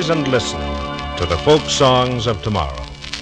and listen to the folk songs of tomorrow.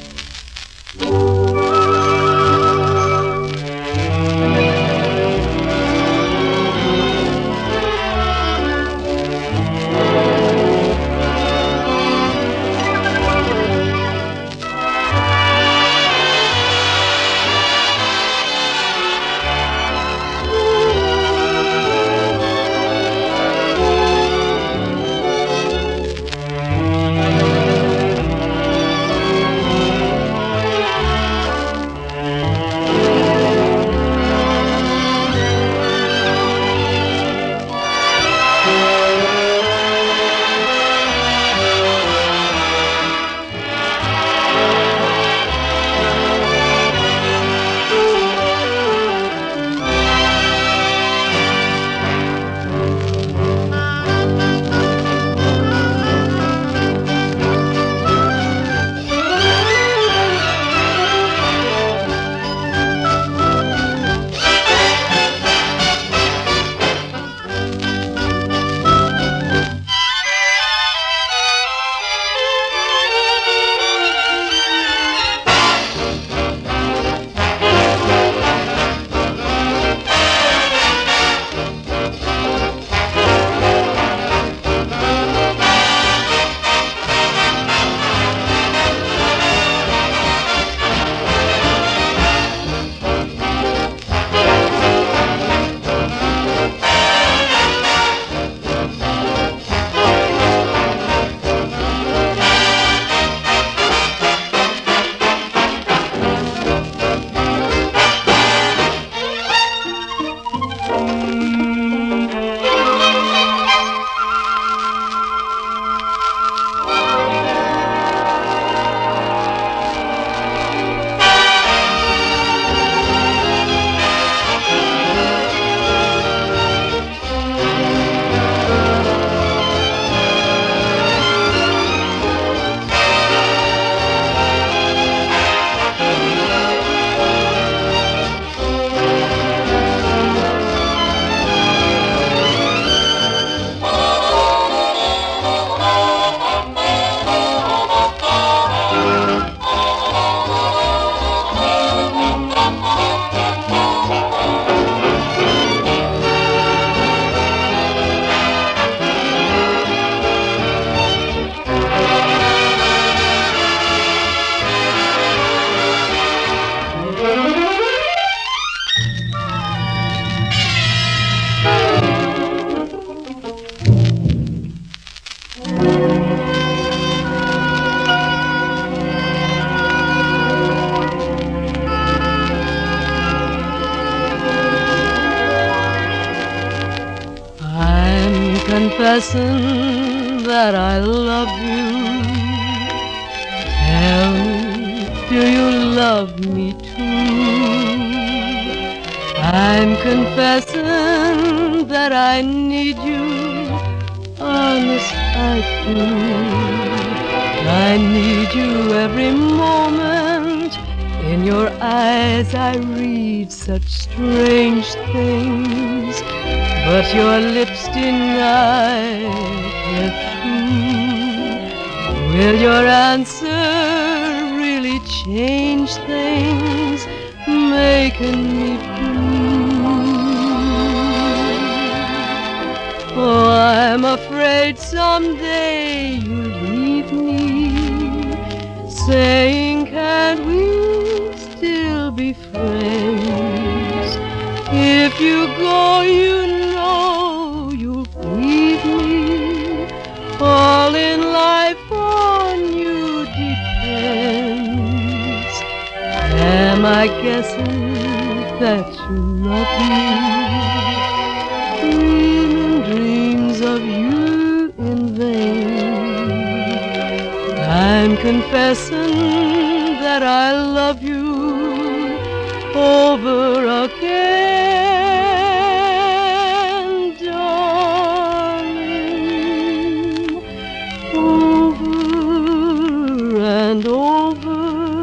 Confessing that I love you. Tell me, do you love me too? I'm confessing that I need you. Honest, I do. I need you every moment. In your eyes I read such strange things, but your lips deny it too. Will your answer really change things, making me blue? Oh, I'm afraid someday you'll leave me, saying, can't we still be friends? If you go, you know you'll grieve me. All in life on you depends. Am I guessing that you love me? Dreaming dreams of you in vain. I'm confessing that I love you over again, darling, over and over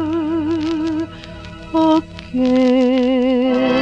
again.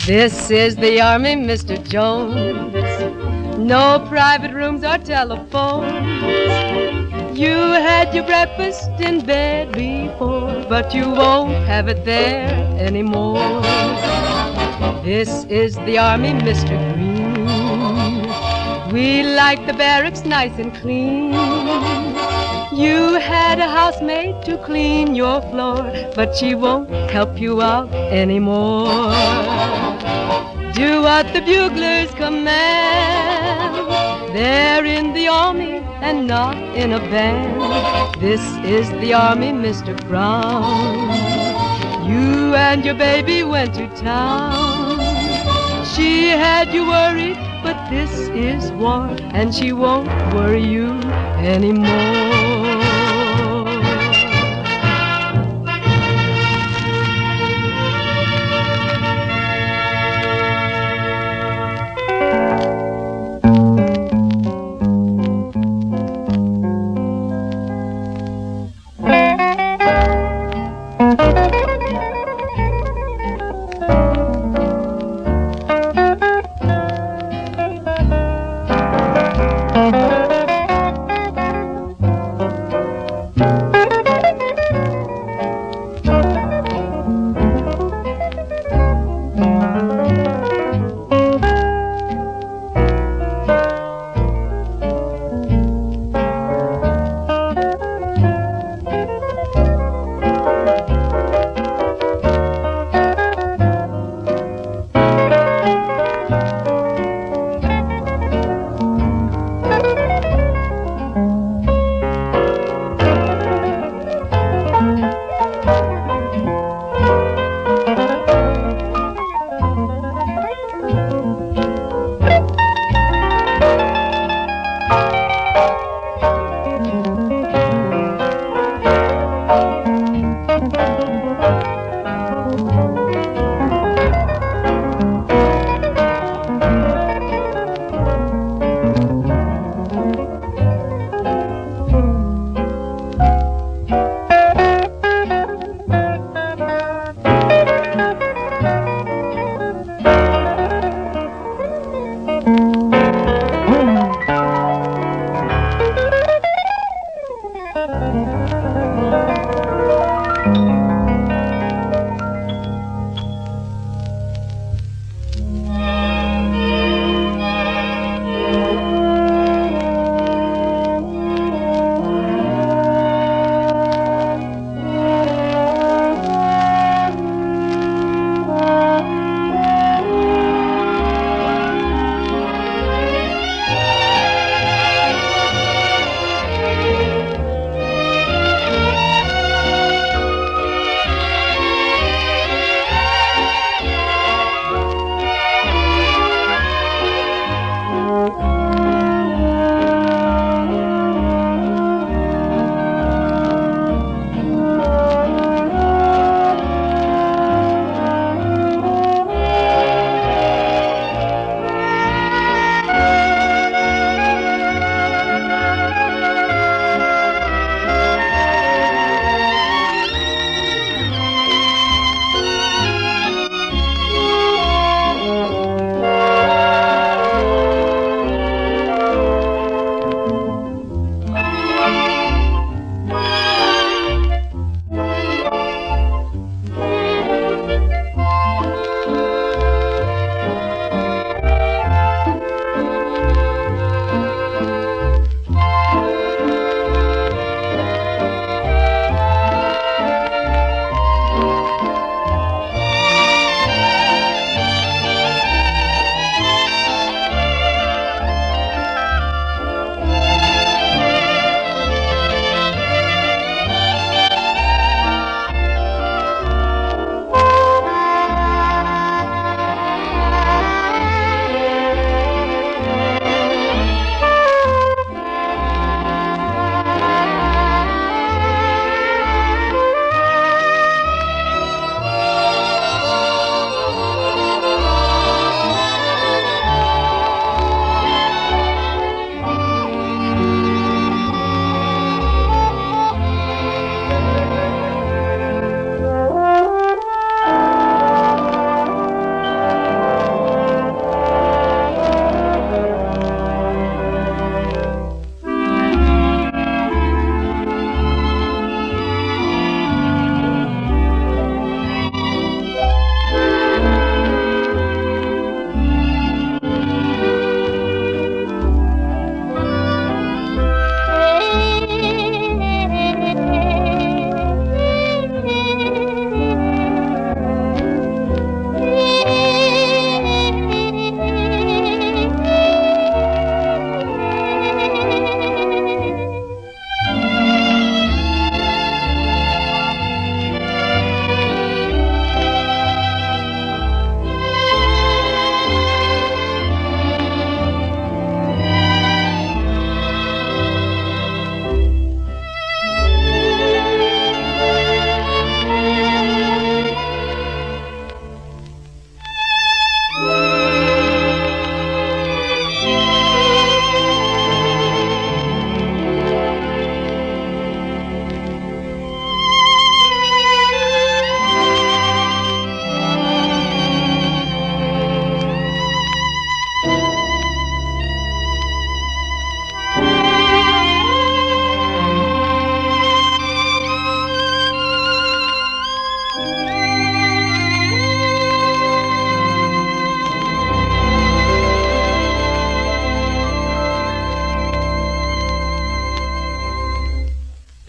This is the Army, Mr. Jones. No private rooms or telephones. You had your breakfast in bed before, but you won't have it there anymore. This is the Army, Mr. Green. We like the barracks nice and clean. You had a housemaid to clean your floor, but she won't help you out anymore. Do what the buglers command. They're in the Army and not in a band. This is the Army, Mr. Brown. You and your baby went to town. She had you worried, but this is war, and she won't worry you anymore.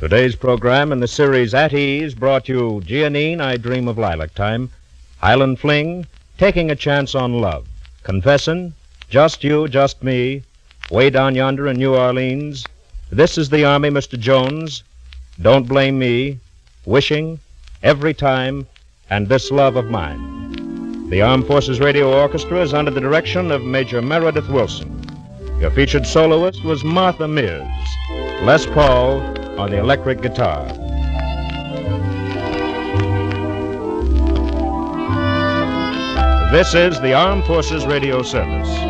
Today's program in the series At Ease brought you Giannine, I Dream of Lilac Time, Highland Fling, Taking a Chance on Love, Confessin', Just You, Just Me, Way Down Yonder in New Orleans, This is the Army, Mr. Jones, Don't Blame Me, Wishing, Every Time, and This Love of Mine. The Armed Forces Radio Orchestra is under the direction of Major Meredith Wilson. Your featured soloist was Martha Mears. Les Paul on the electric guitar. This is the Armed Forces Radio Service.